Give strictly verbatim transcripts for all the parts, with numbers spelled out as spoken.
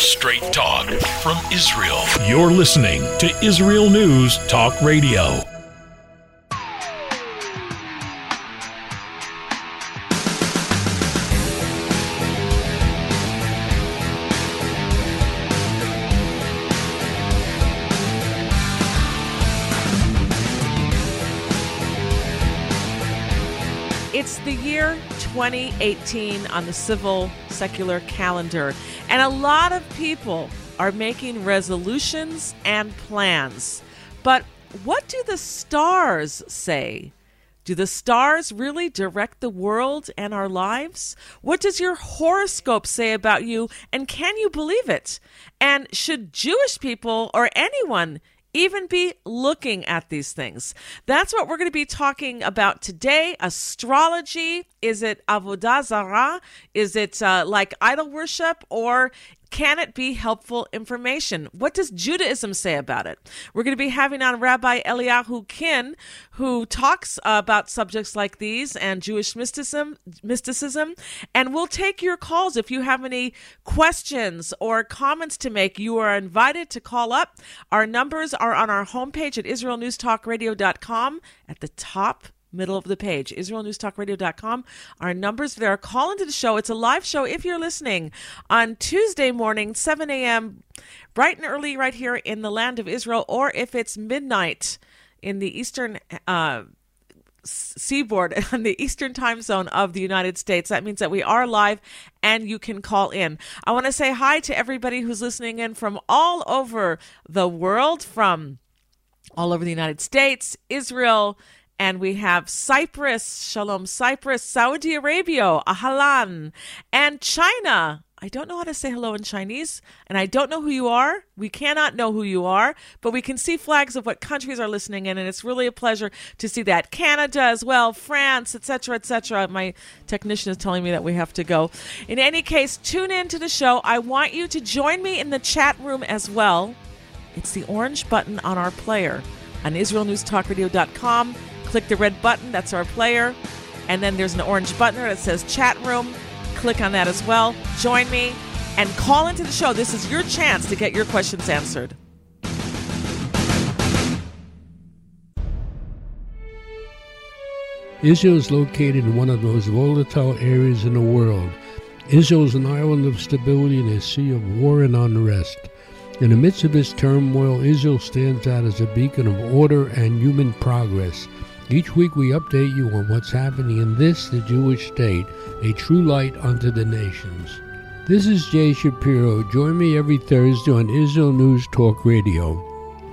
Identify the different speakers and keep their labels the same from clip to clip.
Speaker 1: Straight talk from Israel. You're listening to Israel News Talk Radio.
Speaker 2: It's the year twenty eighteen on the civil secular calendar, and a lot of people are making resolutions and plans. But what do the stars say? Do the stars really direct the world and our lives? What does your horoscope say about you, and can you believe it? And should Jewish people or anyone even be looking at these things? That's what we're going to be talking about today. Astrology. Is it avodah zarah? Is it uh, like idol worship? Or can it be helpful information? What does Judaism say about it? We're going to be having on Rabbi Eliyahu Kin, who talks uh, about subjects like these and Jewish mysticism, mysticism. And we'll take your calls. If you have any questions or comments to make, you are invited to call up. Our numbers are on our homepage at israel news talk radio dot com at the top middle of the page, israel news talk radio dot com. Our numbers there. Call into the show. It's a live show if you're listening on Tuesday morning, seven a.m., bright and early right here in the land of Israel, or if it's midnight in the eastern uh, seaboard, in the eastern time zone of the United States. That means that we are live and you can call in. I want to say hi to everybody who's listening in from all over the world, from all over the United States, Israel, and we have Cyprus, Shalom Cyprus, Saudi Arabia, Ahlan, and China. I don't know how to say hello in Chinese, and I don't know who you are. We cannot know who you are, but we can see flags of what countries are listening in, and it's really a pleasure to see that. Canada as well, France, et cetera, et cetera. My technician is telling me that we have to go. In any case, tune in to the show. I want you to join me in the chat room as well. It's the orange button on our player on israel news talk radio dot com. Click the red button, that's our player. And then there's an orange button that says chat room. Click on that as well. Join me and call into the show. This is your chance to get your questions answered.
Speaker 3: Israel is located in one of the most volatile areas in the world. Israel is an island of stability in a sea of war and unrest. In the midst of this turmoil, Israel stands out as a beacon of order and human progress. Each week we update you on what's happening in this, the Jewish state, a true light unto the nations. This is Jay Shapiro. Join me every Thursday on Israel News Talk Radio.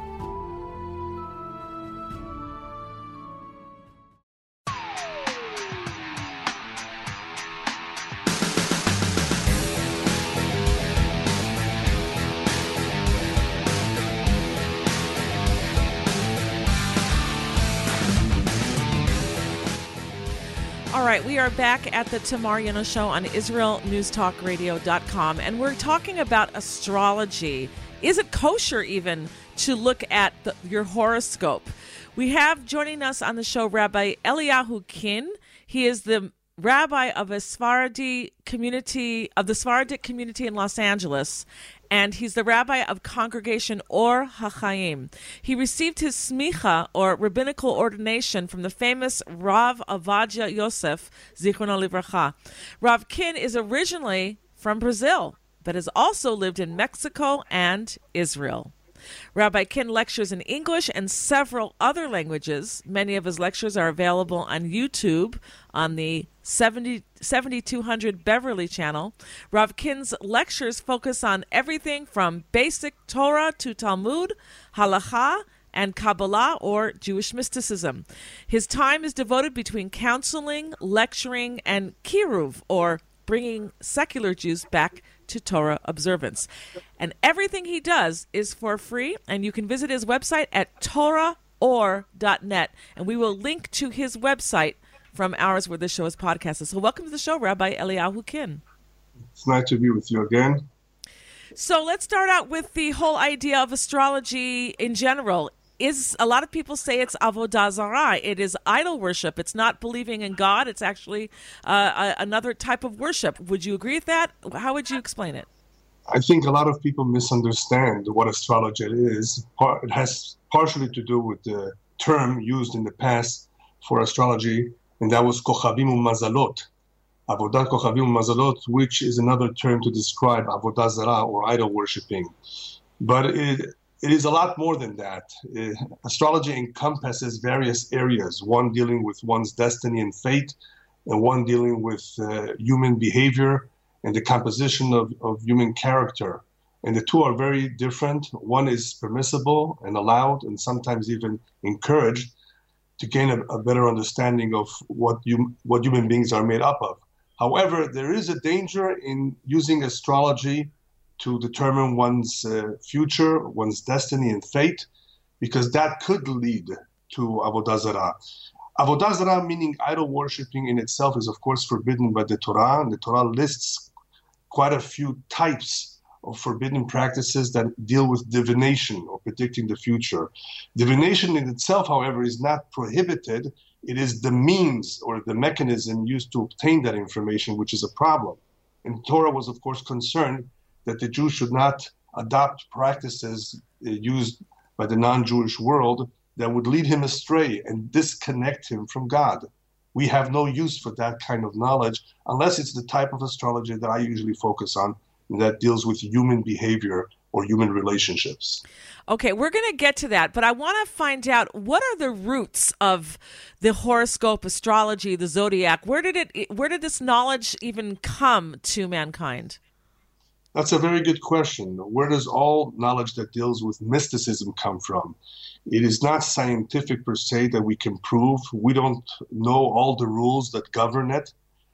Speaker 2: All right, we are back at the Tamar Yano Show on israel news talk radio dot com, and we're talking about astrology. Is it kosher even to look at the, your horoscope? We have joining us on the show Rabbi Eliyahu Kin. He is the rabbi of a Sephardi community, of the Sephardic community in Los Angeles, and he's the rabbi of Congregation Or HaChaim. He received his smicha, or rabbinical ordination, from the famous Rav Avadia Yosef, Zichrono Livracha. Rav Kin is originally from Brazil, but has also lived in Mexico and Israel. Rabbi Kin lectures in English and several other languages. Many of his lectures are available on YouTube on the seventy-two hundred Beverly channel. Rav Kin's lectures focus on everything from basic Torah to Talmud, Halakha, and Kabbalah, or Jewish mysticism. His time is devoted between counseling, lecturing, and kiruv, or bringing secular Jews back to Torah observance. And everything he does is for free, and you can visit his website at torah or dot net, and we will link to his website from ours where this show is podcasted. So welcome to the show, Rabbi Eliyahu Kin.
Speaker 4: It's nice to be with you again.
Speaker 2: So let's start out with the whole idea of astrology in general. Is a lot of people say it's avodah zarah. It is idol worship. It's not believing in God. It's actually uh, a, another type of worship. Would you agree with that? How would you explain it?
Speaker 4: I think a lot of people misunderstand what astrology is. It has partially to do with the term used in the past for astrology, and that was Kochavim u'Mazalot. Avodat Kochavim u'Mazalot, which is another term to describe Avodah Zarah or idol worshipping. But it, it is a lot more than that. It, astrology encompasses various areas, one dealing with one's destiny and fate, and one dealing with uh, human behavior and the composition of, of human character. And the two are very different. One is permissible and allowed and sometimes even encouraged to gain a, a better understanding of what, you, what human beings are made up of. However, there is a danger in using astrology to determine one's uh, future, one's destiny and fate, because that could lead to Avodah Zarah. Avodah Zarah, meaning idol worshipping in itself, is of course forbidden by the Torah, and the Torah lists quite a few types of forbidden practices that deal with divination or predicting the future. Divination in itself, however, is not prohibited. It is the means or the mechanism used to obtain that information, which is a problem. And Torah was, of course, concerned that the Jews should not adopt practices uh, used by the non-Jewish world that would lead him astray and disconnect him from God. We have no use for that kind of knowledge unless it's the type of astrology that I usually focus on, and that deals with human behavior or human relationships.
Speaker 2: Okay, we're going to get to that, but I want to find out, what are the roots of the horoscope, astrology, the zodiac? Where did it? Where did this knowledge even come to mankind?
Speaker 4: That's a very good question. Where does all knowledge that deals with mysticism come from? It is not scientific per se that we can prove. We don't know all the rules that govern it.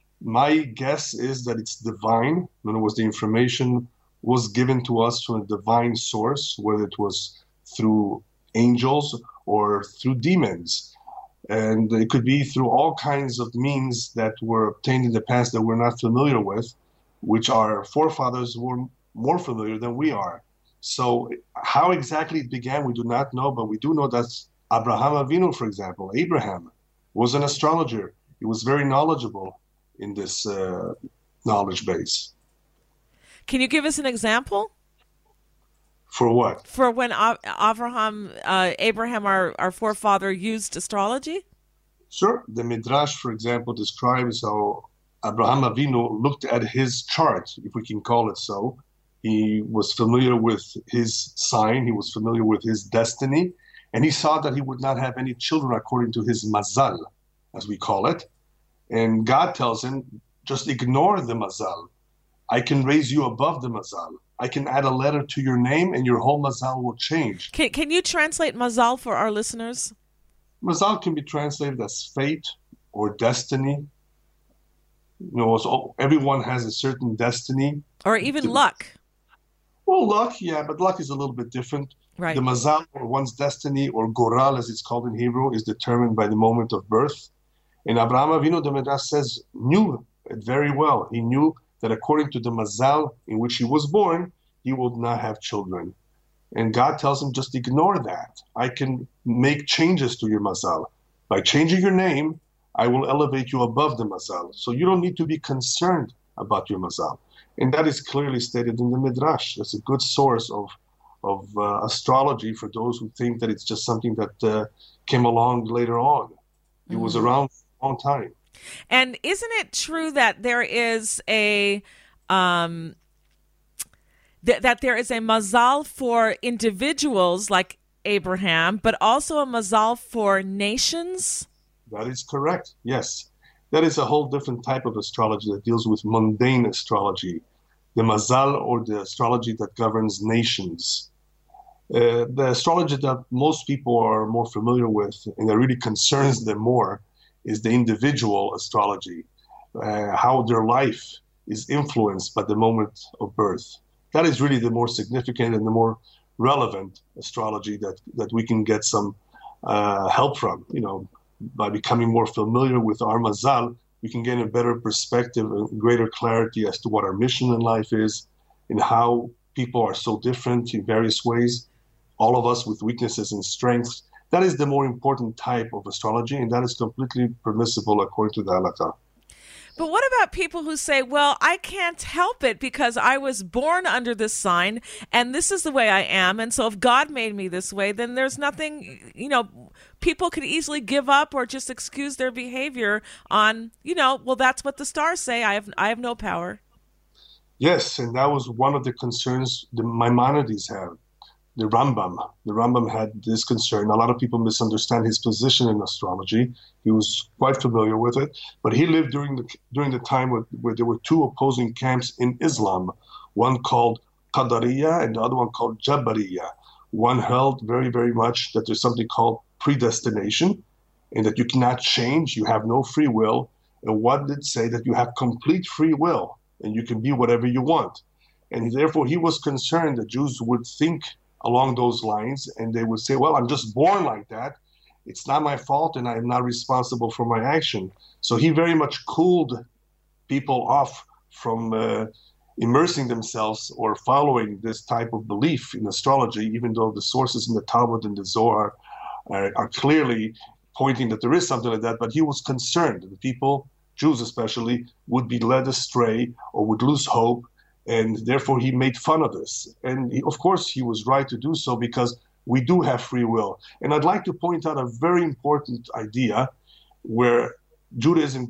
Speaker 4: My guess is that it's divine. In other words, the information was given to us from a divine source, whether it was through angels or through demons. And it could be through all kinds of means that were obtained in the past that we're not familiar with, which our forefathers were more familiar than we are. So how exactly it began, we do not know, but we do know that Abraham Avinu, for example, Abraham, was an astrologer. He was very knowledgeable in this uh, knowledge base.
Speaker 2: Can you give us an example?
Speaker 4: For what?
Speaker 2: For when Abraham, uh, Abraham, our, our forefather, used astrology?
Speaker 4: Sure. The Midrash, for example, describes how Abraham Avinu looked at his chart, if we can call it so. He was familiar with his sign, he was familiar with his destiny, and he saw that he would not have any children according to his mazal, as we call it. And God tells him, just ignore the mazal. I can raise you above the mazal. I can add a letter to your name and your whole mazal will change.
Speaker 2: Can, can you translate mazal for our listeners?
Speaker 4: Mazal can be translated as fate or destiny. You know, so everyone has a certain destiny.
Speaker 2: Or even
Speaker 4: to,
Speaker 2: luck.
Speaker 4: Well, luck, yeah, but luck is a little bit different.
Speaker 2: Right.
Speaker 4: The mazal, or one's destiny, or goral, as it's called in Hebrew, is determined by the moment of birth. And Abraham Avinu, the Midrash says, knew it very well. He knew that according to the mazal in which he was born, he would not have children. And God tells him, just ignore that. I can make changes to your mazal. By changing your name, I will elevate you above the mazal. So you don't need to be concerned about your mazal. And that is clearly stated in the Midrash. That's a good source of of uh, astrology for those who think that it's just something that uh, came along later on. It mm-hmm. was around for a long time.
Speaker 2: And isn't it true that there is a um, th- that there is a mazal for individuals like Abraham, but also a mazal for nations?
Speaker 4: That is correct, yes. That is a whole different type of astrology that deals with mundane astrology, the mazal, or the astrology that governs nations. Uh, the astrology that most people are more familiar with and that really concerns them more is the individual astrology, uh, how their life is influenced by the moment of birth. That is really the more significant and the more relevant astrology that, that we can get some uh, help from. You know, by becoming more familiar with our mazal, we can gain a better perspective and greater clarity as to what our mission in life is and how people are so different in various ways, all of us with weaknesses and strengths. That is the more important type of astrology, and that is completely permissible according to the halakha.
Speaker 2: But what about people who say, well, I can't help it because I was born under this sign and this is the way I am. And so if God made me this way, then there's nothing, you know, people could easily give up or just excuse their behavior on, you know, well, that's what the stars say. I have, I have no power.
Speaker 4: Yes, and that was one of the concerns the Maimonides had. The Rambam. The Rambam had this concern. A lot of people misunderstand his position in astrology. He was quite familiar with it, but he lived during the during the time where, where there were two opposing camps in Islam, one called Qadariya and the other one called Jabariya. One held very, very much that there's something called predestination and that you cannot change, you have no free will, and one did say that you have complete free will and you can be whatever you want. And therefore he was concerned that Jews would think along those lines, and they would say, well, I'm just born like that. It's not my fault, and I'm not responsible for my action. So he very much cooled people off from uh, immersing themselves or following this type of belief in astrology, even though the sources in the Talmud and the Zohar are, are clearly pointing that there is something like that. But he was concerned that the people, Jews especially, would be led astray or would lose hope. And therefore, he made fun of this. And he, of course, he was right to do so because we do have free will. And I'd like to point out a very important idea where Judaism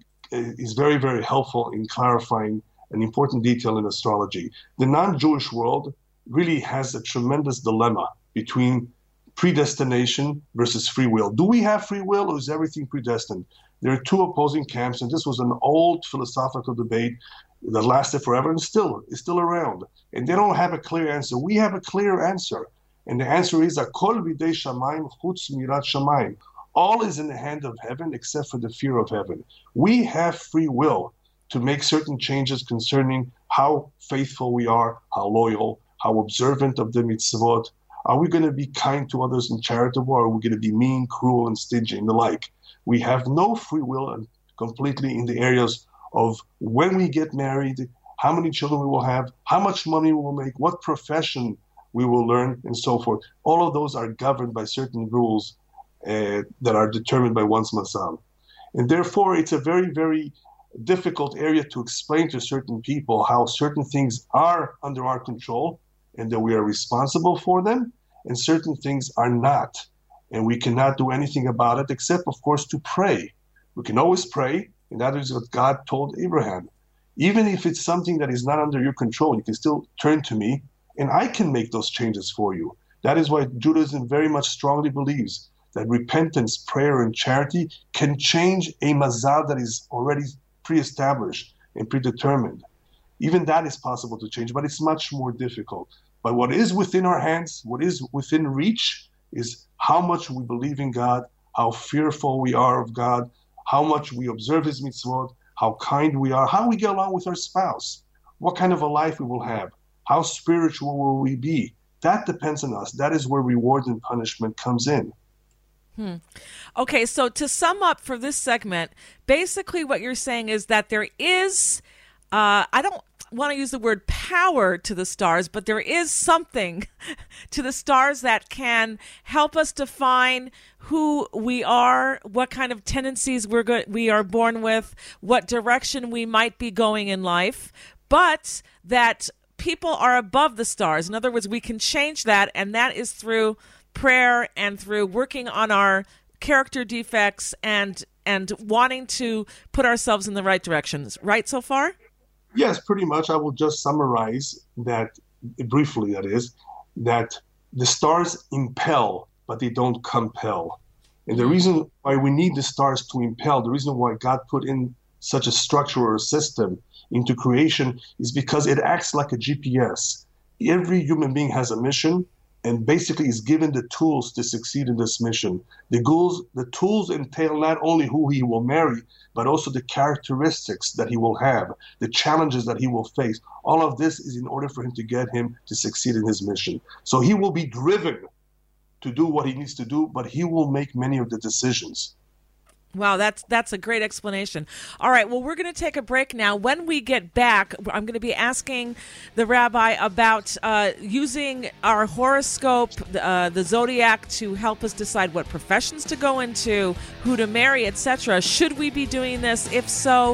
Speaker 4: is very, very helpful in clarifying an important detail in astrology. The non-Jewish world really has a tremendous dilemma between predestination versus free will. Do we have free will, or is everything predestined? There are two opposing camps, and this was an old philosophical debate that lasted forever and still is still around. And they don't have a clear answer. We have a clear answer. And the answer is Akol bidei shamayim chutz mirat shamayim. All is in the hand of heaven except for the fear of heaven. We have free will to make certain changes concerning how faithful we are, how loyal, how observant of the mitzvot. Are we going to be kind to others and charitable, or are we going to be mean, cruel, and stingy, and the like? We have no free will and completely in the areas of when we get married, how many children we will have, how much money we will make, what profession we will learn, and so forth. All of those are governed by certain rules uh, that are determined by one's mazal. And therefore, it's a very, very difficult area to explain to certain people how certain things are under our control and that we are responsible for them, and certain things are not. And we cannot do anything about it except, of course, to pray. We can always pray. And that is what God told Abraham. Even if it's something that is not under your control, you can still turn to me, and I can make those changes for you. That is why Judaism very much strongly believes that repentance, prayer, and charity can change a mazal that is already pre-established and predetermined. Even that is possible to change, but it's much more difficult. But what is within our hands, what is within reach, is how much we believe in God, how fearful we are of God, how much we observe his mitzvot, how kind we are, how we get along with our spouse, what kind of a life we will have, how spiritual will we be. That depends on us. That is where reward and punishment comes in.
Speaker 2: Hmm. Okay, so to sum up for this segment, basically what you're saying is that there is, uh, I don't want to use the word power to the stars, but there is something to the stars that can help us define who we are, what kind of tendencies we're go- we are born with, what direction we might be going in life, but that people are above the stars. In other words, we can change that, and that is through prayer and through working on our character defects and and wanting to put ourselves in the right directions. Right so far?
Speaker 4: Yes, pretty much. I will just summarize that briefly, that is, that the stars impel, but they don't compel. And the reason why we need the stars to impel, the reason why God put in such a structure or a system into creation is because it acts like a G P S. Every human being has a mission and basically is given the tools to succeed in this mission. The goals, the tools entail not only who he will marry, but also the characteristics that he will have, the challenges that he will face. All of this is in order for him to get him to succeed in his mission. So he will be driven to do what he needs to do, but he will make many of the decisions.
Speaker 2: Wow, that's that's a great explanation. All right, well, we're going to take a break now. When we get back, I'm going to be asking the rabbi about uh, using our horoscope, uh, the zodiac, to help us decide what professions to go into, who to marry, et cetera. Should we be doing this? If so,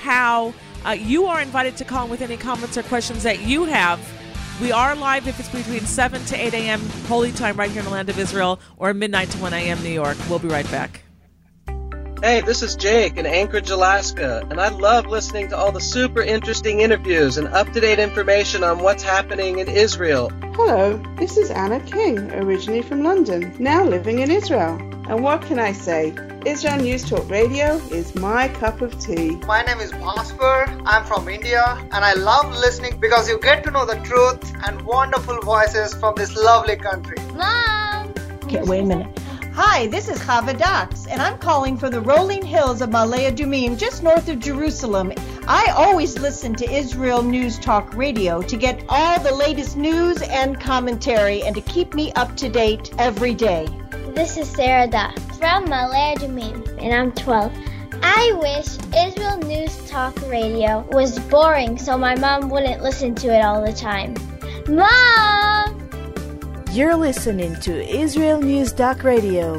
Speaker 2: how uh, you are invited to call in with any comments or questions that you have. We are live if it's between seven to eight a.m. Holy Time right here in the land of Israel, or midnight to one a.m. New York. We'll be right back.
Speaker 5: Hey, this is Jake in Anchorage, Alaska, and I love listening to all the super interesting interviews and up-to-date information on what's happening in Israel.
Speaker 6: Hello, this is Anna King, originally from London, now living in Israel. And what can I say? Israel News Talk Radio is my cup of tea.
Speaker 7: My name is Bhaskar. I'm from India, and I love listening because you get to know the truth and wonderful voices from this lovely country.
Speaker 8: Mom!
Speaker 9: Okay, wait a minute. Hi, this is Chava Dax, and I'm calling from the rolling hills of Ma'ale Adumim, just north of Jerusalem. I always listen to Israel News Talk Radio to get all the latest news and commentary and to keep me up to date every day.
Speaker 8: This is Sarah Dax from Ma'ale Adumim, and I'm twelve. I wish Israel News Talk Radio was boring so my mom wouldn't listen to it all the time. Mom!
Speaker 10: You're listening to Israel News Talk Radio.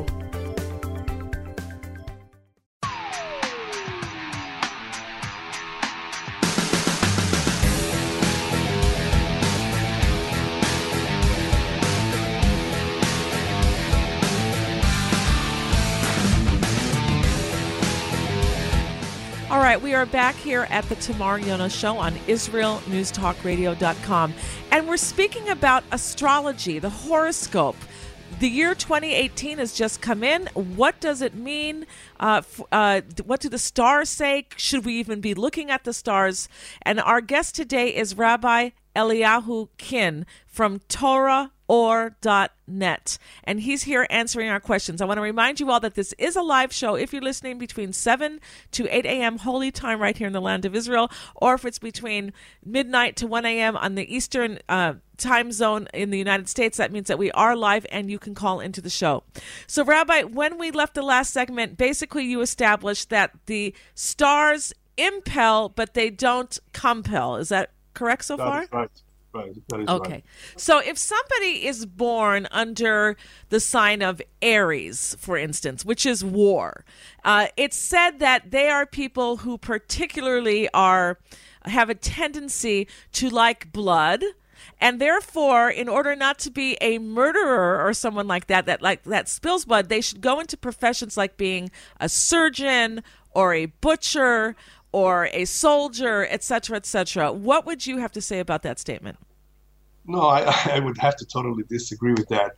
Speaker 2: All right, we are back here at the Tamar Yona Show on Israel News Talk Radio dot com. And we're speaking about astrology, the horoscope. The year twenty eighteen has just come in. What does it mean? Uh, f- uh, what do the stars say? Should we even be looking at the stars? And our guest today is Rabbi Eliyahu Kin from Torah or dot net, and he's here answering our questions. I want to remind you all that this is a live show if you're listening between seven to eight a.m. Holy Time right here in the land of Israel, or if it's between midnight to one a.m. on the Eastern uh, time zone in the United States. That means that we are live and you can call into the show. So, Rabbi, when we left the last segment, basically you established that the stars impel, but they don't compel. Is that correct so
Speaker 4: That
Speaker 2: far?
Speaker 4: is right. Right. That is
Speaker 2: Okay.
Speaker 4: right.
Speaker 2: So if somebody is born under the sign of Aries, for instance, which is war, uh, it's said that they are people who particularly are have a tendency to like blood. And therefore, in order not to be a murderer or someone like that, that like that spills blood, they should go into professions like being a surgeon or a butcher or a soldier, et cetera, et cetera. What would you have to say about that statement?
Speaker 4: No, I, I would have to totally disagree with that.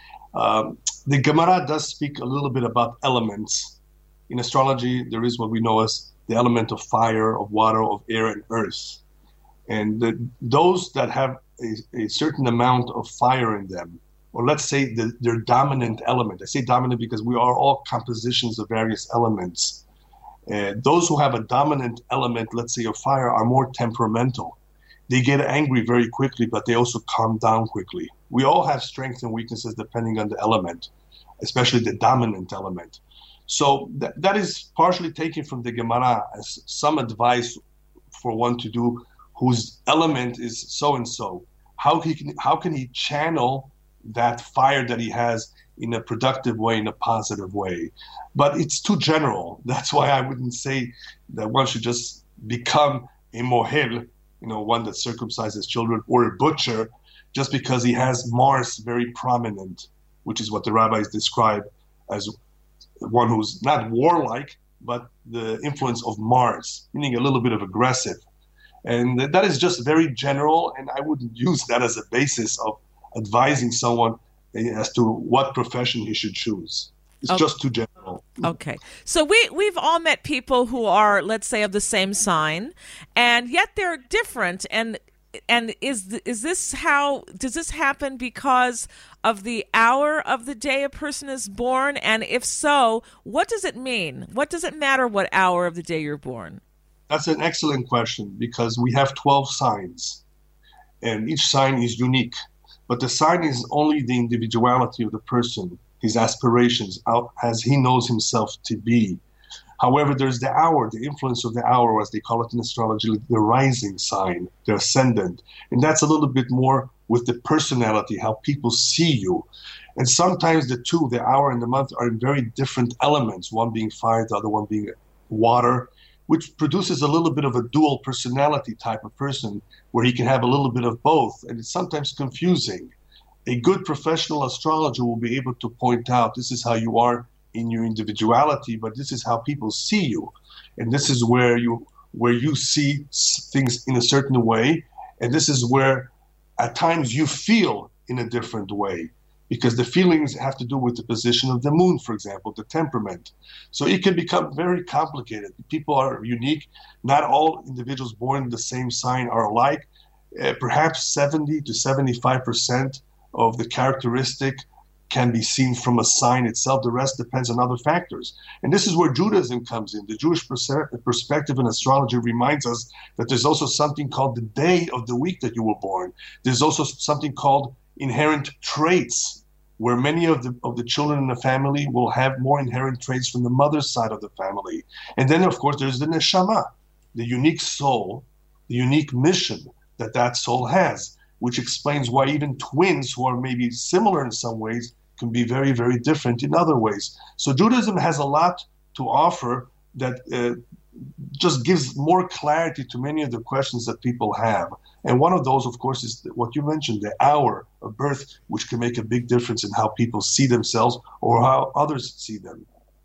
Speaker 4: Um, the Gemara does speak a little bit about elements. In astrology, there is what we know as the element of fire, of water, of air, and earth. And the, those that have a, a certain amount of fire in them, or let's say the, their dominant element. I say dominant because we are all compositions of various elements. Uh, those who have a dominant element, let's say of fire, are more temperamental. They get angry very quickly, but they also calm down quickly. We all have strengths and weaknesses depending on the element, especially the dominant element. So that, that is partially taken from the Gemara as some advice for one to do whose element is so-and-so. How he can, how can he channel that fire that he has in a productive way, in a positive way? But it's too general. That's why I wouldn't say that one should just become a mohel, you know, one that circumcises children, or a butcher, just because he has Mars very prominent, which is what the rabbis describe as one who's not warlike, but the influence of Mars, meaning a little bit of aggressive. And that is just very general, and I wouldn't use that as a basis of advising someone as to what profession he should choose. It's okay. Just too general.
Speaker 2: Okay. So we, we've all met people who are, let's say, of the same sign, and yet they're different. And and is is this how, does this happen because of the hour of the day a person is born? And if so, what does it mean? What does it matter what hour of the day you're born?
Speaker 4: That's an excellent question, because we have twelve signs, and each sign is unique. But the sign is only the individuality of the person, his aspirations, as he knows himself to be. However, there's the hour, the influence of the hour, as they call it in astrology, the rising sign, the ascendant. And that's a little bit more with the personality, how people see you. And sometimes the two, the hour and the month, are in very different elements, one being fire, the other one being water, which produces a little bit of a dual personality type of person where he can have a little bit of both, and it's sometimes confusing. A good professional astrologer will be able to point out this is how you are in your individuality, but this is how people see you. And this is where you where you see things in a certain way, and this is where at times you feel in a different way, because the feelings have to do with the position of the moon, for example, the temperament. So it can become very complicated. People are unique. Not all individuals born in the same sign are alike. Uh, perhaps seventy to seventy-five percent of the characteristic can be seen from a sign itself. The rest depends on other factors. And this is where Judaism comes in. The Jewish perspective in astrology reminds us that there's also something called the day of the week that you were born. There's also something called inherent traits, where many of the of the children in the family will have more inherent traits from the mother's side of the family. And then, of course, there's the neshama, the unique soul, the unique mission that that soul has, which explains why even twins who are maybe similar in some ways can be very, very different in other ways. So Judaism has a lot to offer that uh, just gives more clarity to many of the questions that people have. And one of those, of course, is what you mentioned, the hour of birth, which can make a big difference in how people see themselves or how others see them.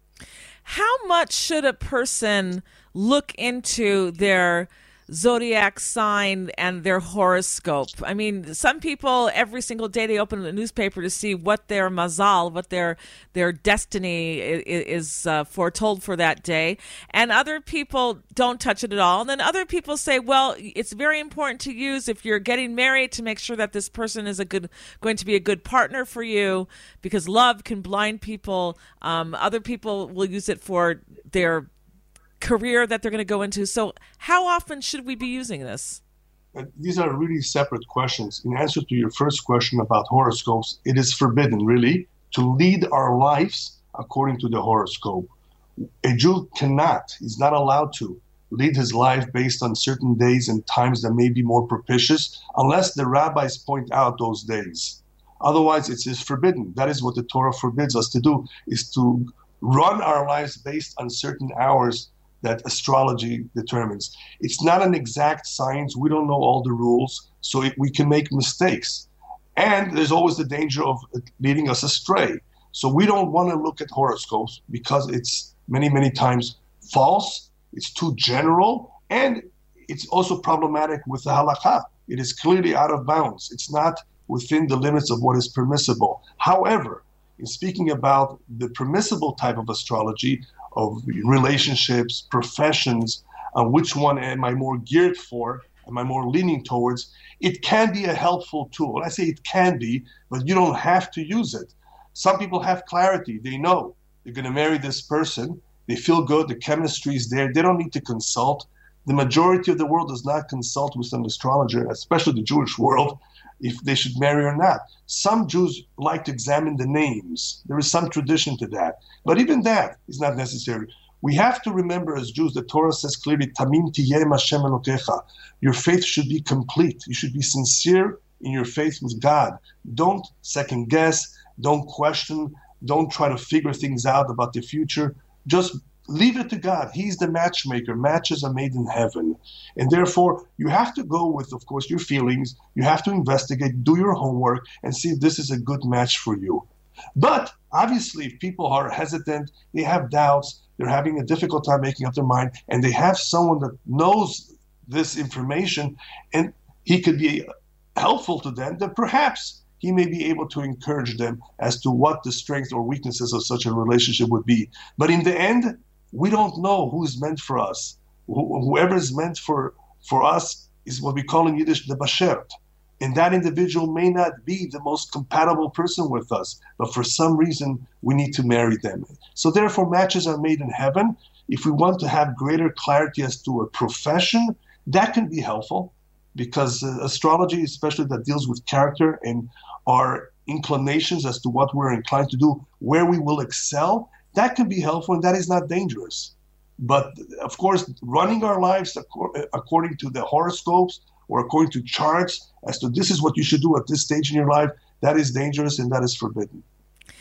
Speaker 2: How much should a person look into their zodiac sign and their horoscope? I mean, some people every single day they open the newspaper to see what their mazal, what their their destiny is, is uh, foretold for that day, and other people don't touch it at all. And then other people say, well, it's very important to use if you're getting married to make sure that this person is a good going to be a good partner for you, because love can blind people. Um, other people will use it for their career that they're going to go into. So how often should we be using this?
Speaker 4: These are really separate questions. In answer to your first question about horoscopes, it is forbidden, really, to lead our lives according to the horoscope. A Jew cannot, he's not allowed to lead his life based on certain days and times that may be more propitious, unless the rabbis point out those days. Otherwise, it is forbidden. That is what the Torah forbids us to do, is to run our lives based on certain hours that astrology determines. It's not an exact science. We don't know all the rules, so it, we can make mistakes. And there's always the danger of leading us astray. So we don't want to look at horoscopes because it's many, many times false, it's too general, and it's also problematic with the halakha. It is clearly out of bounds. It's not within the limits of what is permissible. However, in speaking about the permissible type of astrology, of relationships, professions, uh, which one am I more geared for, am I more leaning towards, it can be a helpful tool. I say it can be, but you don't have to use it. Some people have clarity. They know they're going to marry this person. They feel good. The chemistry is there. They don't need to consult. The majority of the world does not consult with an astrologer, especially the Jewish world, if they should marry or not. Some Jews like to examine the names. There is some tradition to that. But even that is not necessary. We have to remember as Jews, the Torah says clearly, Tamim tiyeh Hashem Elokecha. Your faith should be complete. You should be sincere in your faith with God. Don't second guess. Don't question. Don't try to figure things out about the future. Just leave it to God. He's the matchmaker. Matches are made in heaven. And therefore, you have to go with, of course, your feelings. You have to investigate, do your homework, and see if this is a good match for you. But obviously, if people are hesitant, they have doubts, they're having a difficult time making up their mind, and they have someone that knows this information, and he could be helpful to them, then perhaps he may be able to encourage them as to what the strengths or weaknesses of such a relationship would be. But in the end, we don't know who's meant for us. Wh- whoever is meant for, for us is what we call in Yiddish the bashert. And that individual may not be the most compatible person with us, but for some reason, we need to marry them. So therefore, matches are made in heaven. If we want to have greater clarity as to a profession, that can be helpful, because uh, astrology, especially that deals with character and our inclinations as to what we're inclined to do, where we will excel, that can be helpful, and that is not dangerous. But of course, running our lives ac- according to the horoscopes or according to charts as to this is what you should do at this stage in your life, that is dangerous and that is forbidden.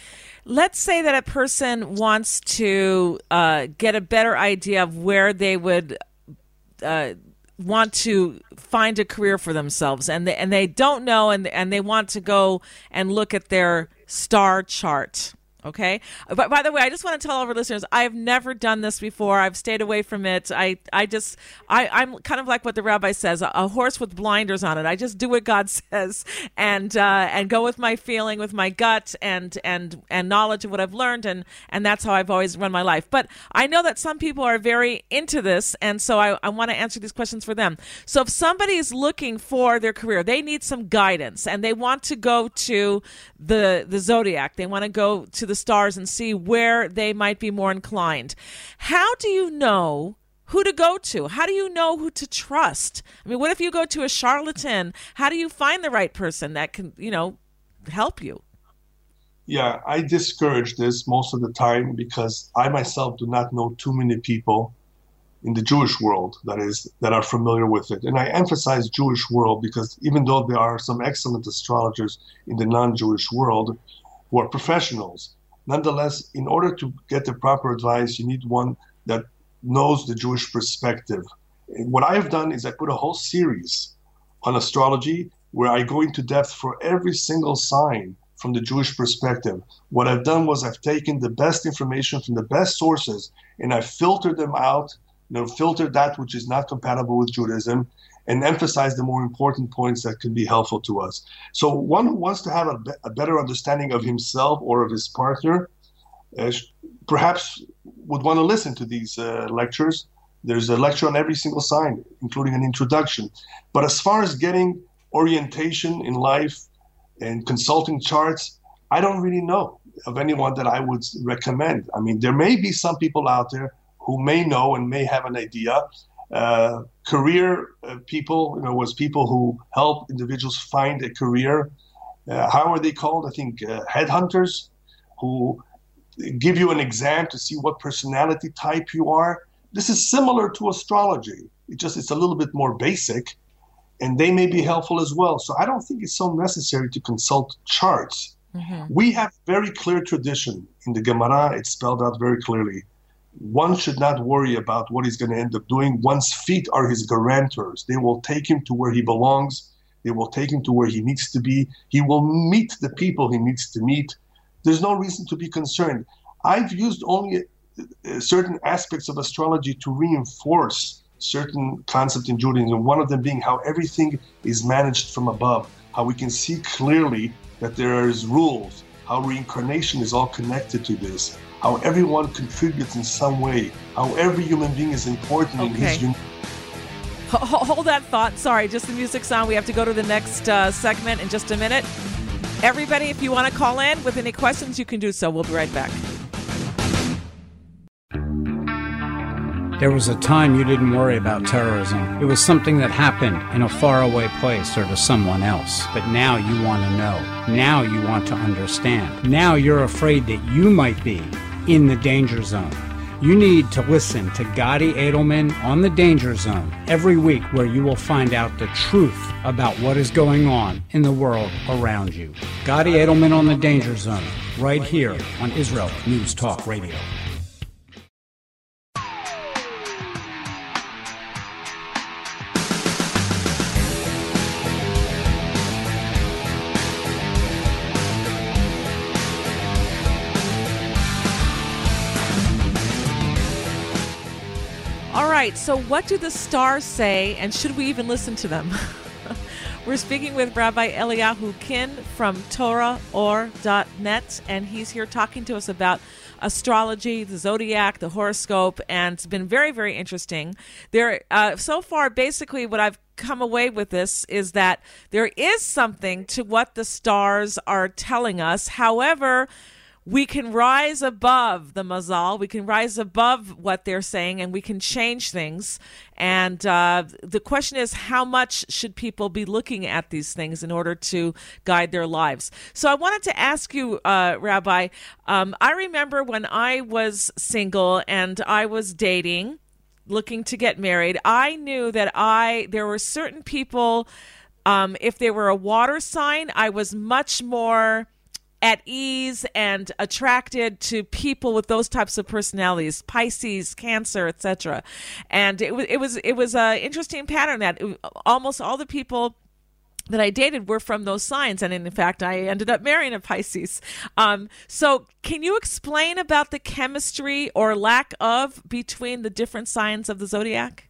Speaker 2: Let's say that a person wants to uh, get a better idea of where they would uh, want to find a career for themselves, and they, and they don't know, and and they want to go and look at their star chart. Okay. But by the way, I just want to tell all of our listeners, I've never done this before. I've stayed away from it. I, I just, I, I'm kind of like what the rabbi says, a, a horse with blinders on it. I just do what God says and, uh, and go with my feeling, with my gut and, and, and knowledge of what I've learned. And, and that's how I've always run my life. But I know that some people are very into this. And so I, I want to answer these questions for them. So if somebody is looking for their career, they need some guidance and they want to go to the, the zodiac. They want to go to the stars and see where they might be more inclined. How do you know who to go to? How do you know who to trust? I mean, what if you go to a charlatan? How do you find the right person that can, you know, help you?
Speaker 4: Yeah, I discourage this most of the time because I myself do not know too many people in the Jewish world, that is, that are familiar with it. And I emphasize Jewish world because even though there are some excellent astrologers in the non-Jewish world who are professionals, nonetheless, in order to get the proper advice, you need one that knows the Jewish perspective. And what I have done is I put a whole series on astrology where I go into depth for every single sign from the Jewish perspective. What I've done was I've taken the best information from the best sources and I've filtered them out, you know, filtered that which is not compatible with Judaism, and emphasize the more important points that can be helpful to us. So one who wants to have a, be- a better understanding of himself or of his partner uh, perhaps would want to listen to these uh, lectures. There's a lecture on every single sign, including an introduction. But as far as getting orientation in life and consulting charts, I don't really know of anyone that I would recommend. I mean, there may be some people out there who may know and may have an idea. Uh, career uh, people, you know, was people who help individuals find a career. Uh, how are they called? I think uh, headhunters, who give you an exam to see what personality type you are. This is similar to astrology. It just it's a little bit more basic, and they may be helpful as well. So I don't think it's so necessary to consult charts. Mm-hmm. We have very clear tradition in the Gemara. It's spelled out very clearly. One should not worry about what he's going to end up doing. One's feet are his guarantors. They will take him to where he belongs. They will take him to where he needs to be. He will meet the people he needs to meet. There's no reason to be concerned. I've used only certain aspects of astrology to reinforce certain concepts in Judaism, one of them being how everything is managed from above, how we can see clearly that there is rules, how reincarnation is all connected to this, how everyone contributes in some way, how every human being is important okay. in his unique.
Speaker 2: Hold that thought. Sorry, just the music's on. We have to go to the next uh, segment in just a minute. Everybody, if you want to call in with any questions, you can do so. We'll be right back.
Speaker 11: There was a time you didn't worry about terrorism. It was something that happened in a faraway place or to someone else. But now you want to know. Now you want to understand. Now you're afraid that you might be in the danger zone. You need to listen to Gadi Edelman on the Danger Zone every week, where you will find out the truth about what is going on in the world around you. Gadi Edelman on the Danger Zone, right here on Israel News Talk Radio.
Speaker 2: All right, so what do the stars say, and should we even listen to them? We're speaking with Rabbi Eliyahu Kin from Torah or dot net, and he's here talking to us about astrology, the zodiac, the horoscope, and it's been very, very interesting. There, uh, so far, basically what I've come away with this is that there is something to what the stars are telling us. However, we can rise above the mazal. We can rise above what they're saying, and we can change things. And uh, the question is, how much should people be looking at these things in order to guide their lives? So I wanted to ask you, uh, Rabbi, um, I remember when I was single and I was dating, looking to get married, I knew that I there were certain people, um, if they were a water sign, I was much more at ease and attracted to people with those types of personalities, Pisces, Cancer, et cetera. And it was it was it was an interesting pattern that it, almost all the people that I dated were from those signs, and in fact, I ended up marrying a Pisces. Um, so, can you explain about the chemistry or lack of between the different signs of the zodiac?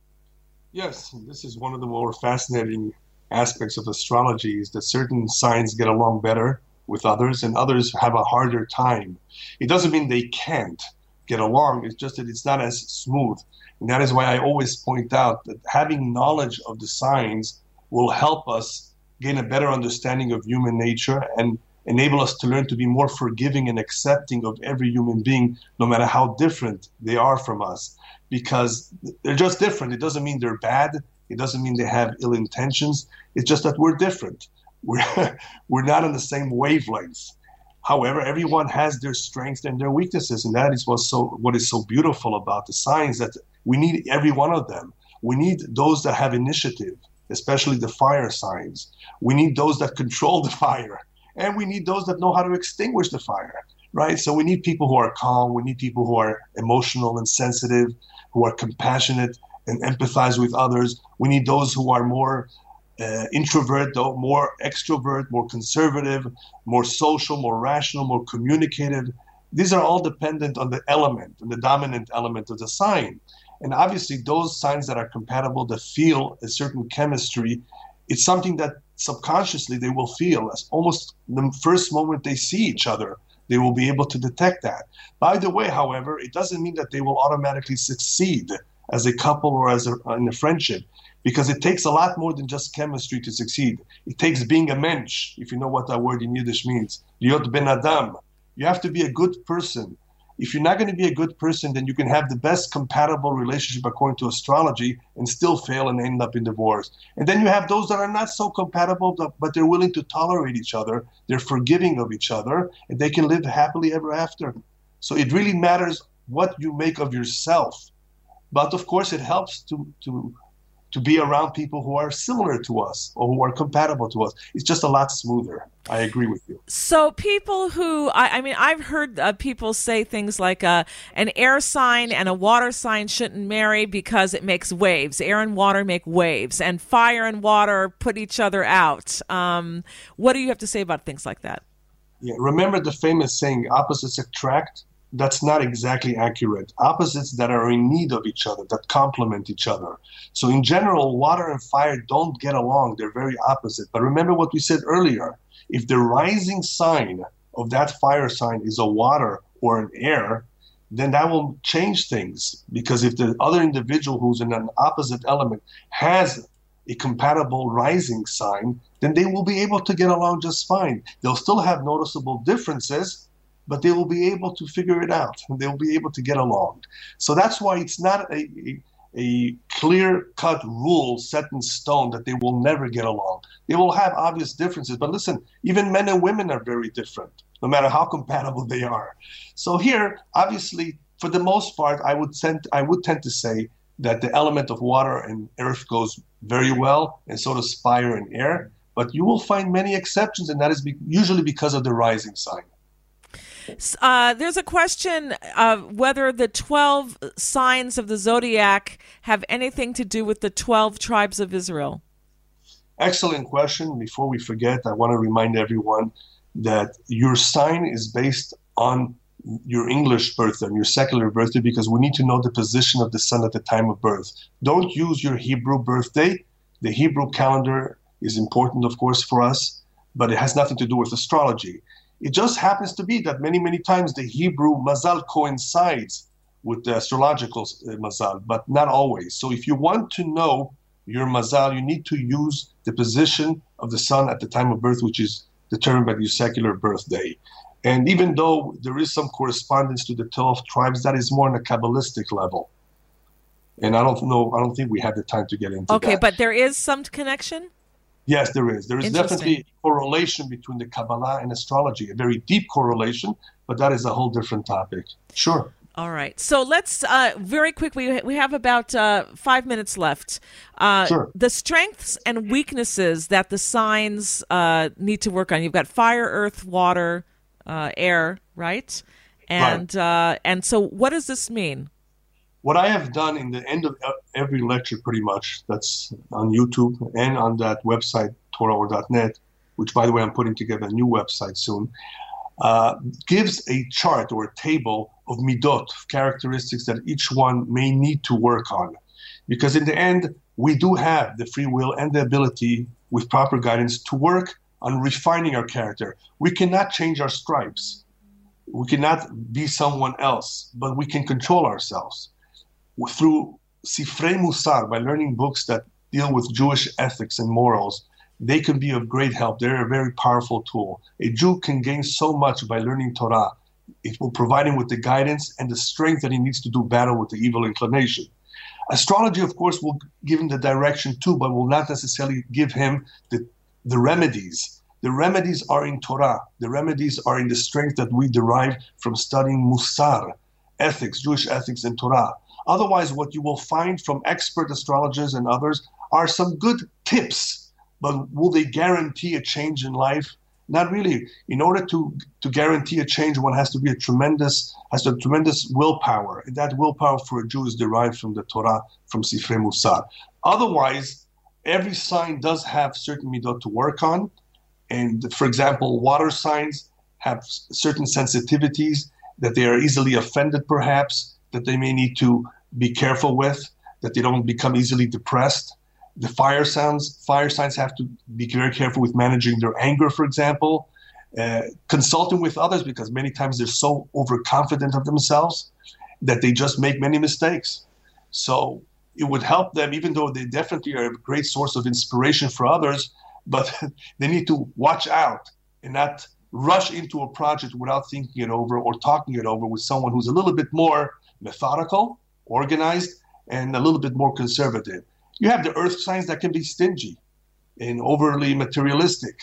Speaker 4: Yes, this is one of the more fascinating aspects of astrology, is that certain signs get along better with others, and others have a harder time. It doesn't mean they can't get along. It's just that it's not as smooth, and that is why I always point out that having knowledge of the signs will help us gain a better understanding of human nature and enable us to learn to be more forgiving and accepting of every human being, no matter how different they are from us. Because they're just different. It doesn't mean they're bad. It doesn't mean they have ill intentions. It's just that we're different. We're, we're not on the same wavelength. However, everyone has their strengths and their weaknesses, and that is what's so, what is so beautiful about the signs, that we need every one of them. We need those that have initiative, especially the fire signs. We need those that control the fire, and we need those that know how to extinguish the fire, right? So we need people who are calm. We need people who are emotional and sensitive, who are compassionate and empathize with others. We need those who are more uh, introvert, though more extrovert, more conservative, more social, more rational, more communicative. These are all dependent on the element, on the dominant element of the sign. And obviously, those signs that are compatible, that feel a certain chemistry, it's something that subconsciously they will feel as almost the first moment they see each other. They will be able to detect that. By the way, however, it doesn't mean that they will automatically succeed as a couple or as a, in a friendship, because it takes a lot more than just chemistry to succeed. It takes being a mensch, if you know what that word in Yiddish means. Liot ben Adam. You have to be a good person. If you're not going to be a good person, then you can have the best compatible relationship according to astrology and still fail and end up in divorce. And then you have those that are not so compatible, but they're willing to tolerate each other. They're forgiving of each other, and they can live happily ever after. So it really matters what you make of yourself. But of course, it helps to to to be around people who are similar to us or who are compatible to us. It's just a lot smoother. I agree with you.
Speaker 2: So people who, I, I mean, I've heard uh, people say things like uh, an air sign and a water sign shouldn't marry because it makes waves. Air and water make waves, and fire and water put each other out. Um, what do you have to say about things like that?
Speaker 4: Yeah, remember the famous saying, opposites attract? That's not exactly accurate. Opposites that are in need of each other, that complement each other. So in general, water and fire don't get along. They're very opposite. But remember what we said earlier. If the rising sign of that fire sign is a water or an air, then that will change things. Because if the other individual who's in an opposite element has a compatible rising sign, then they will be able to get along just fine. They'll still have noticeable differences, but they will be able to figure it out, and they'll be able to get along. So that's why it's not a, a, a clear-cut rule set in stone that they will never get along. They will have obvious differences, but listen, even men and women are very different, no matter how compatible they are. So here, obviously, for the most part, I would tend, I would tend to say that the element of water and earth goes very well, and so does fire and air. But you will find many exceptions, and that is be- usually because of the rising sign.
Speaker 2: Uh, there's a question of whether the twelve signs of the zodiac have anything to do with the twelve tribes of Israel.
Speaker 4: Excellent question. Before we forget, I want to remind everyone that your sign is based on your English birthday and your secular birthday, because we need to know the position of the sun at the time of birth. Don't use your Hebrew birthday. The Hebrew calendar is important, of course, for us, but it has nothing to do with astrology. It just happens to be that many, many times the Hebrew mazal coincides with the astrological mazal, but not always. So if you want to know your mazal, you need to use the position of the sun at the time of birth, which is determined by your secular birthday. And even though there is some correspondence to the twelve tribes, that is more on a Kabbalistic level. And I don't know, I don't think we have the time to get into
Speaker 2: okay,
Speaker 4: that.
Speaker 2: Okay, but there is some connection?
Speaker 4: Yes, there is. There is definitely a correlation between the Kabbalah and astrology, a very deep correlation, but that is a whole different topic. Sure.
Speaker 2: All right. So let's uh, very quickly, we have about uh, five minutes left. Uh,
Speaker 4: sure.
Speaker 2: The strengths and weaknesses that the signs uh, need to work on. You've got fire, earth, water, uh, air, right? And
Speaker 4: right.
Speaker 2: Uh, and so what does this mean?
Speaker 4: What I have done in the end of every lecture, pretty much, that's on YouTube and on that website, Torah or dot net, which, by the way, I'm putting together a new website soon, uh, gives a chart or a table of midot, characteristics that each one may need to work on. Because in the end, we do have the free will and the ability, with proper guidance, to work on refining our character. We cannot change our stripes. We cannot be someone else, but we can control ourselves. Through Sifrei Musar, by learning books that deal with Jewish ethics and morals, they can be of great help. They're a very powerful tool. A Jew can gain so much by learning Torah. It will provide him with the guidance and the strength that he needs to do battle with the evil inclination. Astrology, of course, will give him the direction too, but will not necessarily give him the, the remedies. The remedies are in Torah. The remedies are in the strength that we derive from studying Musar, ethics, Jewish ethics and Torah. Otherwise, what you will find from expert astrologers and others are some good tips, but will they guarantee a change in life? Not really. In order to, to guarantee a change, one has to be a tremendous, has to have tremendous willpower. And that willpower for a Jew is derived from the Torah, from Sifrei Musar. Otherwise, every sign does have certain midot to work on. And for example, water signs have certain sensitivities that they are easily offended perhaps, that they may need to be careful with, that they don't become easily depressed. The fire signs, fire signs have to be very careful with managing their anger, for example, uh, consulting with others, because many times they're so overconfident of themselves that they just make many mistakes. So it would help them, even though they definitely are a great source of inspiration for others, but they need to watch out and not rush into a project without thinking it over or talking it over with someone who's a little bit more methodical, organized, and a little bit more conservative. You have the earth signs that can be stingy and overly materialistic,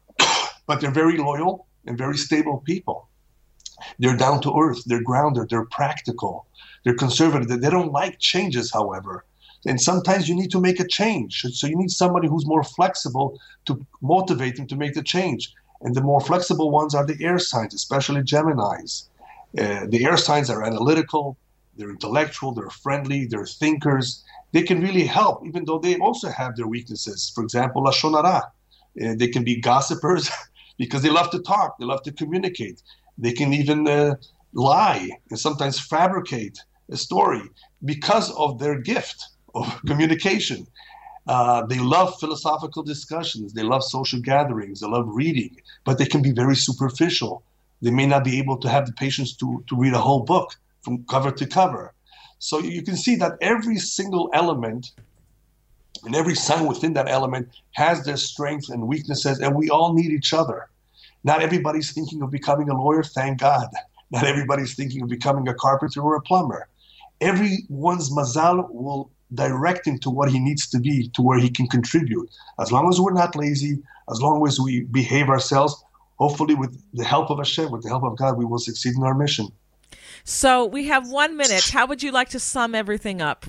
Speaker 4: but they're very loyal and very stable people. They're down to earth, they're grounded, they're practical, they're conservative. They don't like changes, however. And sometimes you need to make a change. So you need somebody who's more flexible to motivate them to make the change. And the more flexible ones are the air signs, especially Geminis. Uh, the air signs are analytical, they're intellectual, they're friendly, they're thinkers. They can really help, even though they also have their weaknesses. For example, Lashon Hara. Uh, they can be gossipers because they love to talk, they love to communicate. They can even uh, lie and sometimes fabricate a story because of their gift of communication. Uh, they love philosophical discussions, they love social gatherings, they love reading, but they can be very superficial. They may not be able to have the patience to, to read a whole book from cover to cover. So you can see that every single element and every sign within that element has their strengths and weaknesses, and we all need each other. Not everybody's thinking of becoming a lawyer, thank God. Not everybody's thinking of becoming a carpenter or a plumber. Everyone's mazal will direct him to what he needs to be, to where he can contribute. As long as we're not lazy, as long as we behave ourselves, hopefully with the help of Hashem, with the help of God, we will succeed in our mission.
Speaker 2: So we have one minute. How would you like to sum everything up?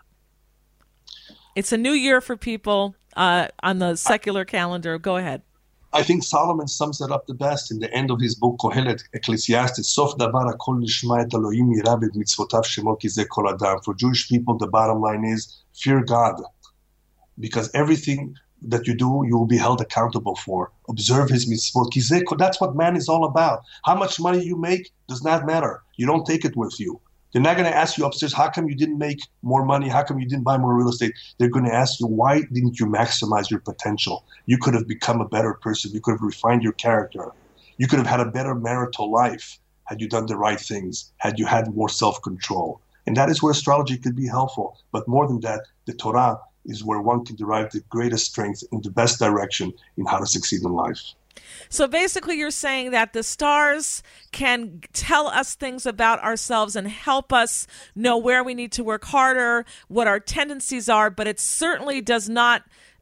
Speaker 2: It's a new year for people uh, on the secular calendar. Go ahead.
Speaker 4: I think Solomon sums it up the best in the end of his book, Kohelet, Ecclesiastes. Sof davar hakol nishma et Elohim yirah et mitzvotav shemo ki zeh kol adam. For Jewish people, the bottom line is fear God, because everything that you do, you will be held accountable for. Observe his mitzvot. Ki zeh kol, that's what man is all about. How much money you make does not matter. You don't take it with you. They're not going to ask you upstairs, how come you didn't make more money? How come you didn't buy more real estate? They're going to ask you, why didn't you maximize your potential? You could have become a better person. You could have refined your character. You could have had a better marital life had you done the right things, had you had more self-control. And that is where astrology could be helpful. But more than that, the Torah is where one can derive the greatest strength in the best direction in how to succeed in life.
Speaker 2: So basically you're saying that the stars can tell us things about ourselves and help us know where we need to work harder, what our tendencies are, but it certainly does not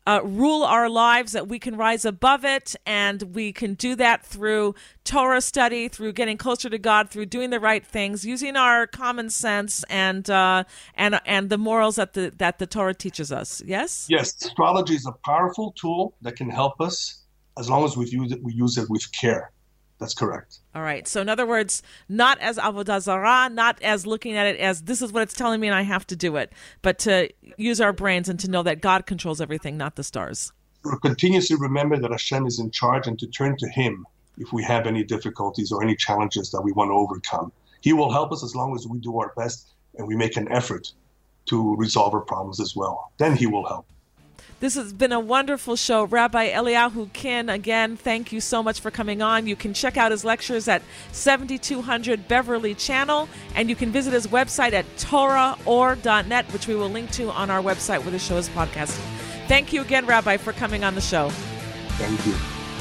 Speaker 2: uh, rule our lives, that we can rise above it, and we can do that through Torah study, through getting closer to God, through doing the right things, using our common sense and uh, and and the morals that the that the Torah teaches us. Yes?
Speaker 4: Yes, astrology is a powerful tool that can help us as long as we use it, we use it with care. That's correct.
Speaker 2: All right. So in other words, not as avodah zarah, not as looking at it as this is what it's telling me and I have to do it, but to use our brains and to know that God controls everything, not the stars.
Speaker 4: We'll continuously remember that Hashem is in charge and to turn to Him if we have any difficulties or any challenges that we want to overcome. He will help us as long as we do our best and we make an effort to resolve our problems as well. Then He will help.
Speaker 2: This has been a wonderful show. Rabbi Eliyahu Kin, again, thank you so much for coming on. You can check out his lectures at seventy-two hundred Beverly Channel, and you can visit his website at torah or dot net, which we will link to on our website where the show is podcasted. Thank you again, Rabbi, for coming on the show.
Speaker 4: Thank you.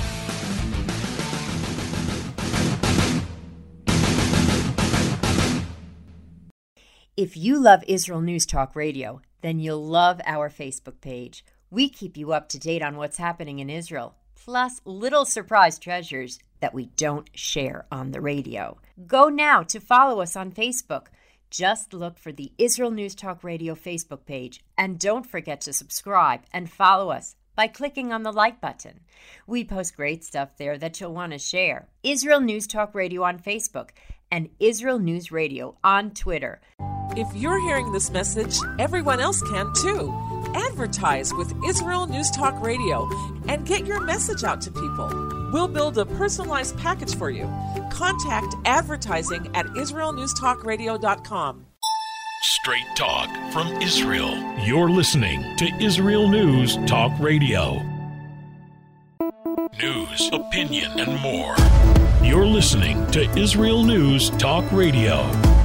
Speaker 12: If you love Israel News Talk Radio, then you'll love our Facebook page. We keep you up to date on what's happening in Israel, plus little surprise treasures that we don't share on the radio. Go now to follow us on Facebook. Just look for the Israel News Talk Radio Facebook page, and don't forget to subscribe and follow us by clicking on the like button. We post great stuff there that you'll want to share. Israel News Talk Radio on Facebook and Israel News Radio on Twitter.
Speaker 2: If you're hearing this message, everyone else can too. Advertise with Israel News Talk Radio and get your message out to people. We'll build a personalized package for you. Contact advertising at israel news talk radio dot com.
Speaker 1: Straight talk from Israel. You're listening to Israel News Talk Radio. News, opinion, and more. You're listening to Israel News Talk Radio.